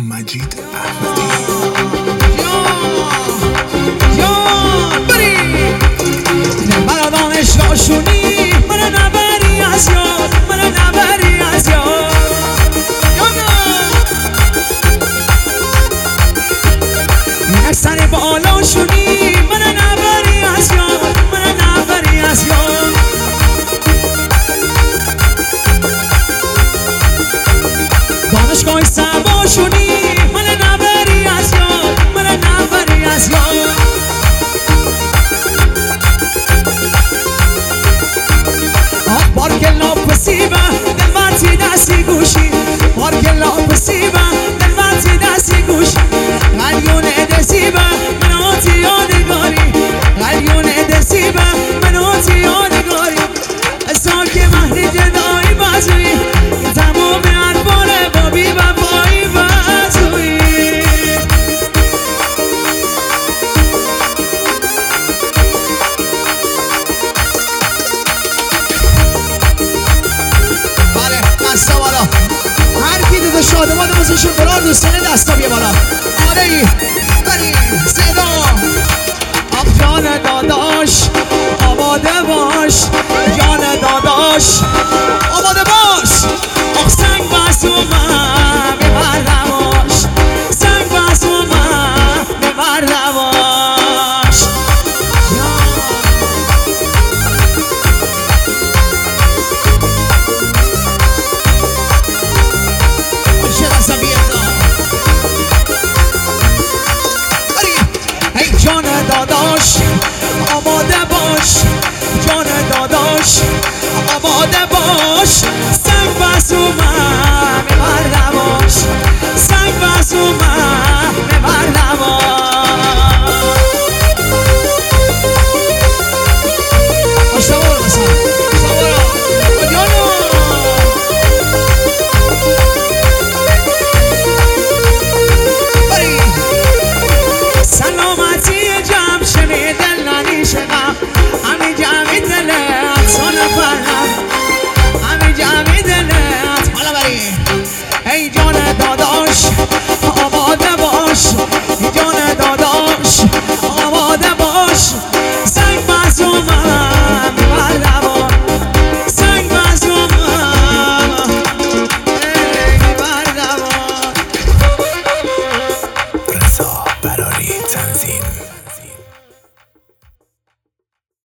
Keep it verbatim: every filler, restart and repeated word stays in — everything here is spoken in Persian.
مجید احمدی. یا یا بری مرا دانش راشونی، مرا نبری از یاد، مرا نبری از یاد. یک سر بالا شونی، مرا نبری از یاد، مرا نبری از یاد. دانشگاه سبا شونی، مرا نبری از یاد، مرا نبری از یاد. آخ بارکلا پسیبه دلواتی دستی گوشی، بارکلا پسیبه دلواتی دستی گوشی. قلیون دسیبه مناتی یادگاری، قلیون دسیبه مناتی یادگاری. ساک مهری جدایی بازوی تمام اربار بابی و پایی بازوی. بله دستا بالا، هر کی دیده شادمان بزنشون برار دوستانه دستا بیا بالا. آره ای بری صدا آب جان داداش آماده باش، جان داداش آماده باش. آخ سنگ بس اومد ببر نباش، سنگ بس اومد ببر نباش. شرسا بیادا ای جان داداش آماده باش، جان داداش آماده باش. سنگ بس اومد